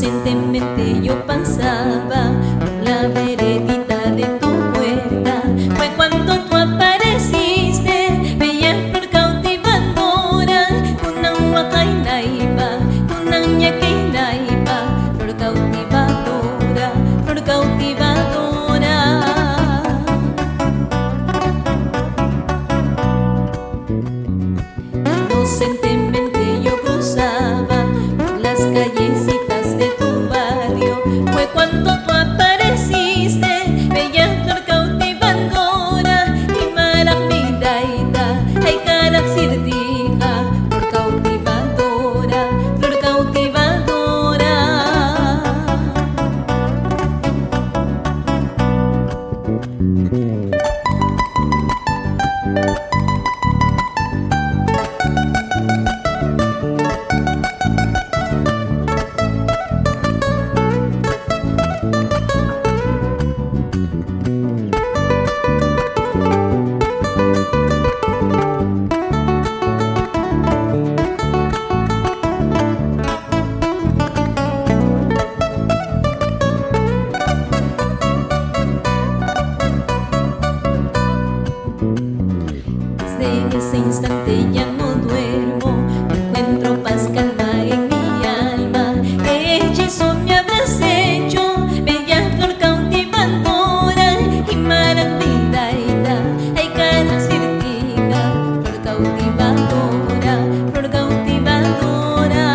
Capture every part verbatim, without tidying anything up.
Inocentemente yo pasaba por la veredita de tu puerta. Fue cuando tú apareciste, bella flor cautivadora, una huacainaiba, una ñaquinaiba, flor cautivadora, flor cautivadora. Inocentemente yo cruzaba por las callecitas de tu barrio. Fue cuando tú apareciste, bella flor cautivadora, y maramidaita, ay caraxirtija, flor cautivadora, flor cautivadora. Desde ese instante ya no duermo, encuentro paz, calma en mi alma. Hechizo me habrás hecho, bella flor cautivadora, y maramidaita, ay caraxirtija, flor cautivadora, flor cautivadora.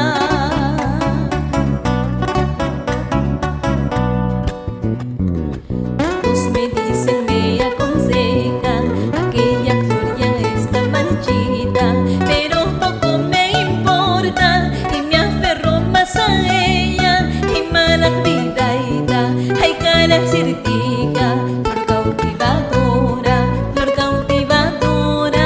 Todos me dicen, me aconsejan, aquella flor ya está marchita, pero poco me importa y me aferro más a ella. Y maramidaita, ay caraxirtija, flor cautivadora, flor cautivadora.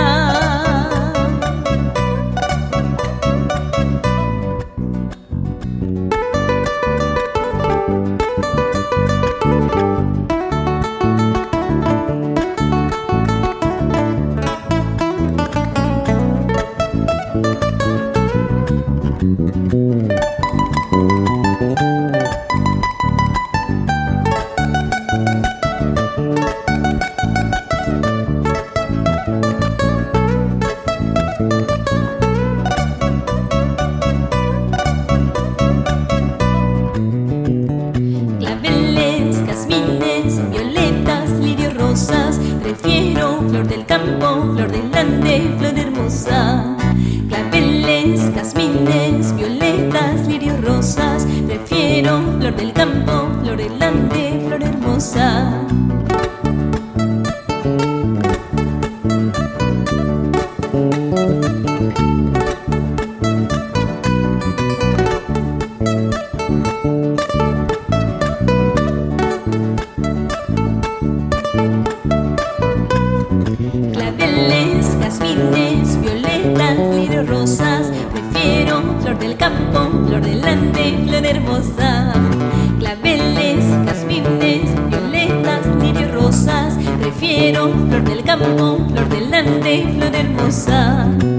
Claveles, jazmines, violetas, lirios, rosas, prefiero flor del campo, flor del ande, flor hermosa. Claveles, jazmines, violetas, lirios, rosas, prefiero flor del campo, flor del ande, flor hermosa. Claveles, jazmines, violetas, lirios, rosas, prefiero flor del campo, flor del ande, flor hermosa. Claveles, jazmines, violetas, lirios, rosas, prefiero flor del campo, flor del ande, flor hermosa.